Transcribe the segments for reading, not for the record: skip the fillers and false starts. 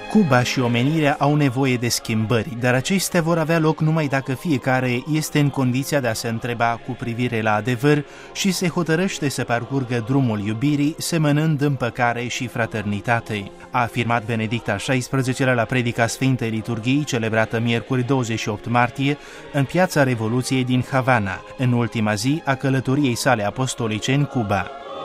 Cuba și omenirea au nevoie de schimbări, dar acestea vor avea loc numai dacă fiecare este în condiția de a se întreba cu privire la adevăr și se hotărăște să parcurgă drumul iubirii, semănând împăcare și fraternitate, a afirmat Benedict al XVI-lea la predica Sfintei Liturghii, celebrată miercuri 28 martie, în Piața Revoluției din Havana, în ultima zi a călătoriei sale apostolice în Cuba.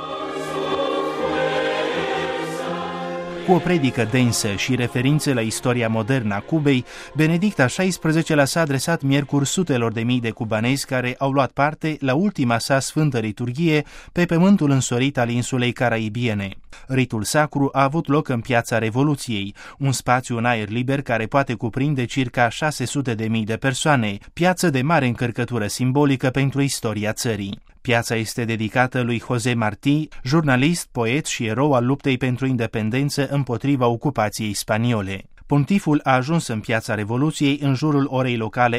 Cu o predică densă și referințe la istoria modernă a Cubei, Benedict al XVI-lea s-a adresat miercuri sutelor de mii de cubanezi care au luat parte la ultima sa Sfântă Liturghie pe pământul însorit al insulei caraibiene. Ritul sacru a avut loc în Piața Revoluției, un spațiu în aer liber care poate cuprinde circa 600.000 de persoane, piață de mare încărcătură simbolică pentru istoria țării. Piața este dedicată lui José Martí, jurnalist, poet și erou al luptei pentru independență împotriva ocupației spaniole. Pontiful a ajuns în Piața Revoluției în jurul orei locale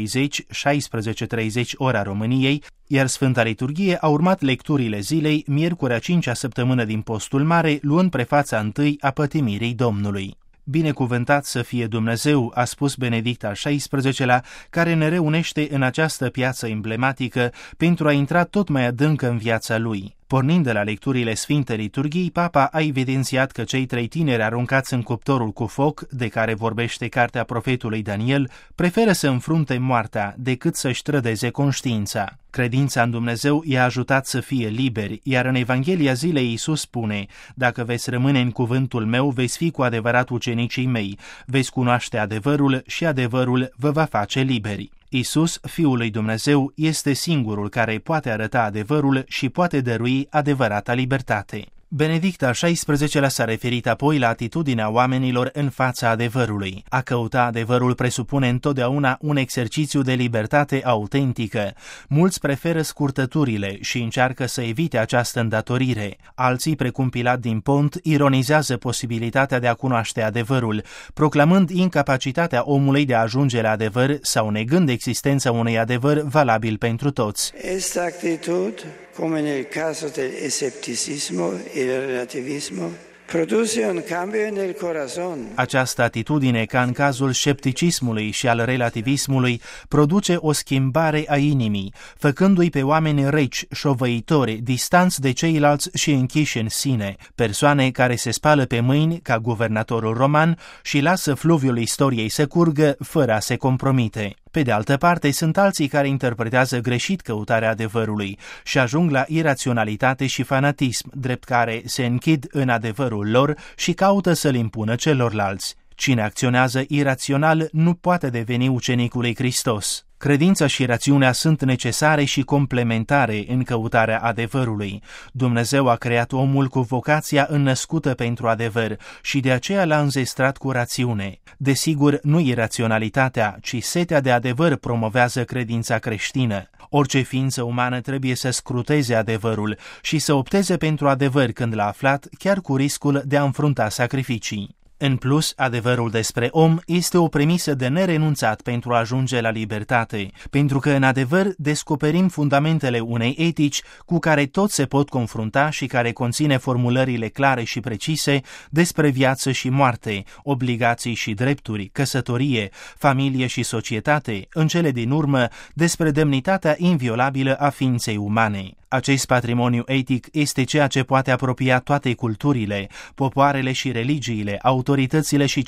8:30, 16:30 ora României, iar Sfânta Liturghie a urmat lecturile zilei, miercurea 5-a săptămână din Postul Mare, luând prefața întâi a pătimirii Domnului. Binecuvântat să fie Dumnezeu, a spus Benedict al XVI-lea, care ne reunește în această piață emblematică pentru a intra tot mai adânc în viața lui. Pornind de la lecturile Sfintei Liturghii, Papa a evidențiat că cei 3 tineri aruncați în cuptorul cu foc, de care vorbește cartea profetului Daniel, preferă să înfrunte moartea decât să-și trădeze conștiința. Credința în Dumnezeu i-a ajutat să fie liberi, iar în Evanghelia zilei Iisus spune: dacă veți rămâne în cuvântul meu, veți fi cu adevărat ucenicii mei, veți cunoaște adevărul și adevărul vă va face liberi. Iisus, Fiul lui Dumnezeu, este singurul care poate arăta adevărul și poate dărui adevărata libertate. Benedict al XVI-lea s-a referit apoi la atitudinea oamenilor în fața adevărului. A căuta adevărul presupune întotdeauna un exercițiu de libertate autentică. Mulți preferă scurtăturile și încearcă să evite această îndatorire. Alții, precum Pilat din Pont, ironizează posibilitatea de a cunoaște adevărul, proclamând incapacitatea omului de a ajunge la adevăr sau negând existența unui adevăr valabil pentru toți. Esta actitud, come nel caso del escepticismo e del relativismo, produce un cambio nel corazón. Această atitudine, ca în cazul scepticismului și al relativismului, produce o schimbare a inimii, făcându-i pe oameni reci, șovăitori, distanți de ceilalți și închiși în sine, persoane care se spală pe mâini ca guvernatorul roman și lasă fluviul istoriei să curgă fără a se compromite. Pe de altă parte, sunt alții care interpretează greșit căutarea adevărului și ajung la iraționalitate și fanatism, drept care se închid în adevărul lor și caută să-l impună celorlalți. Cine acționează irațional nu poate deveni ucenicul lui Hristos. Credința și rațiunea sunt necesare și complementare în căutarea adevărului. Dumnezeu a creat omul cu vocația înnăscută pentru adevăr și de aceea l-a înzestrat cu rațiune. Desigur, nu iraționalitatea, ci setea de adevăr promovează credința creștină. Orice ființă umană trebuie să scruteze adevărul și să opteze pentru adevăr când l-a aflat, chiar cu riscul de a înfrunta sacrificii. În plus, adevărul despre om este o premisă de nerenunțat pentru a ajunge la libertate, pentru că în adevăr descoperim fundamentele unei etici cu care toți se pot confrunta și care conține formulările clare și precise despre viață și moarte, obligații și drepturi, căsătorie, familie și societate, în cele din urmă despre demnitatea inviolabilă a ființei umane. Acest patrimoniu etic este ceea ce poate apropia toate culturile, popoarele și religiile, autoritățile și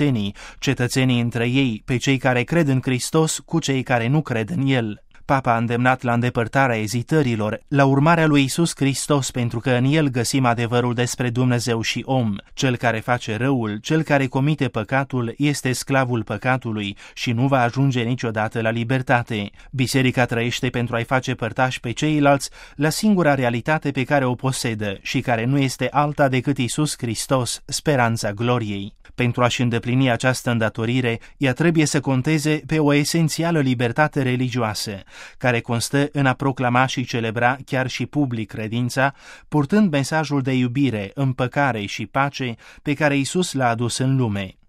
cetățenii între ei, pe cei care cred în Hristos cu cei care nu cred în El. Papa a îndemnat la îndepărtarea ezitărilor, la urmarea lui Iisus Hristos, pentru că în El găsim adevărul despre Dumnezeu și om. Cel care face răul, cel care comite păcatul, este sclavul păcatului și nu va ajunge niciodată la libertate. Biserica trăiește pentru a-i face părtași pe ceilalți la singura realitate pe care o posedă și care nu este alta decât Iisus Hristos, speranța gloriei. Pentru a-și îndeplini această îndatorire, ea trebuie să conteze pe o esențială libertate religioasă, care constă în a proclama și celebra chiar și public credința, purtând mesajul de iubire, împăcare și pace pe care Iisus l-a adus în lume.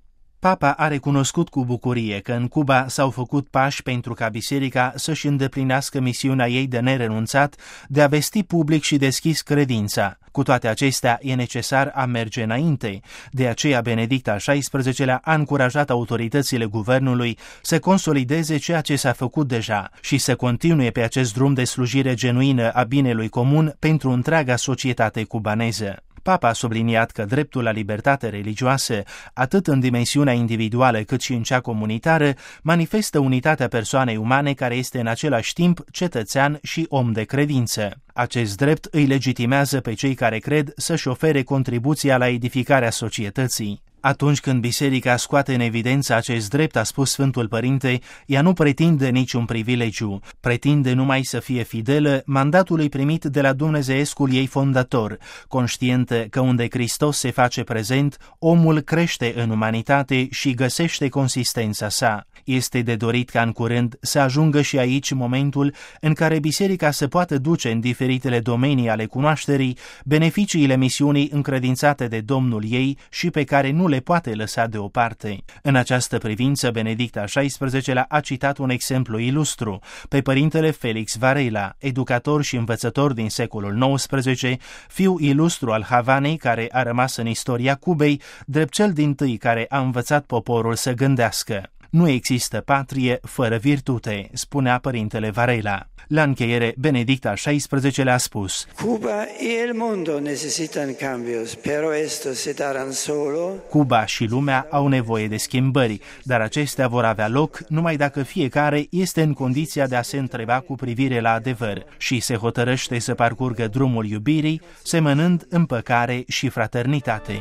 Papa a recunoscut cu bucurie că în Cuba s-au făcut pași pentru ca biserica să-și îndeplinească misiunea ei de nerenunțat de a vesti public și deschis credința. Cu toate acestea, e necesar a merge înainte. De aceea, Benedict al XVI-lea a încurajat autoritățile guvernului să consolideze ceea ce s-a făcut deja și să continue pe acest drum de slujire genuină a binelui comun pentru întreaga societate cubaneză. Papa a subliniat că dreptul la libertate religioasă, atât în dimensiunea individuală cât și în cea comunitară, manifestă unitatea persoanei umane care este în același timp cetățean și om de credință. Acest drept îi legitimează pe cei care cred să-și ofere contribuția la edificarea societății. Atunci când biserica scoate în evidență acest drept, a spus Sfântul Părinte, ea nu pretinde niciun privilegiu, pretinde numai să fie fidelă mandatului primit de la dumnezeescul ei fondator, conștientă că unde Hristos se face prezent, omul crește în umanitate și găsește consistența sa. Este de dorit ca în curând să ajungă și aici momentul în care biserica se poate duce în diferitele domenii ale cunoașterii beneficiile misiunii încredințate de Domnul ei și pe care nu le poate lăsa deoparte. În această privință, Benedict al XVI-lea a citat un exemplu ilustru, pe părintele Felix Varela, educator și învățător din secolul XIX, fiu ilustru al Havanei care a rămas în istoria Cubei, drept cel dintâi care a învățat poporul să gândească. Nu există patrie fără virtute, spunea părintele Varela. La încheiere, Benedict al XVI-lea a spus: Cuba e il mondo necesitan cambios, pero esto se darán solo. Cuba și lumea au nevoie de schimbări, dar acestea vor avea loc numai dacă fiecare este în condiția de a se întreba cu privire la adevăr și se hotărăște să parcurgă drumul iubirii, semănând împăcare și fraternitate.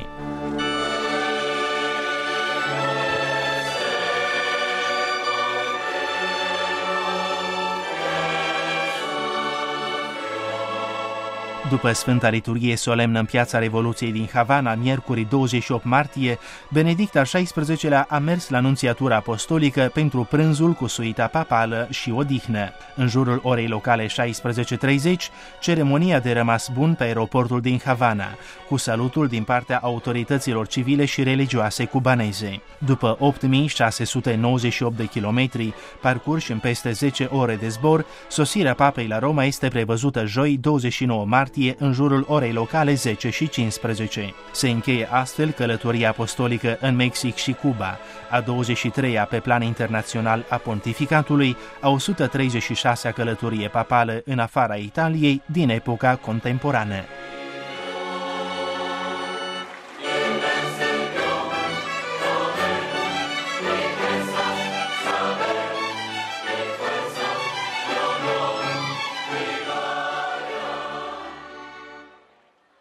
După Sfânta Liturghie solemnă în Piața Revoluției din Havana, miercuri 28 martie, Benedict al XVI-lea a mers la Nunțiatura Apostolică pentru prânzul cu suita papală și odihnă. În jurul orei locale 16:30, ceremonia de rămas bun pe aeroportul din Havana, cu salutul din partea autorităților civile și religioase cubaneze. După 8.698 de kilometri parcurși în peste 10 ore de zbor, sosirea papei la Roma este prevăzută joi 29 martie în jurul orei locale 10:15. Se încheie astfel călătoria apostolică în Mexic și Cuba, a 23-a pe plan internațional a pontificatului, a 136-a călătorie papală în afara Italiei din epoca contemporană.